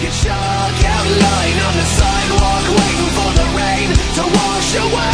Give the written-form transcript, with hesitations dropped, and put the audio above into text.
Get shook out, lying on the sidewalk, waiting for the rain to wash away.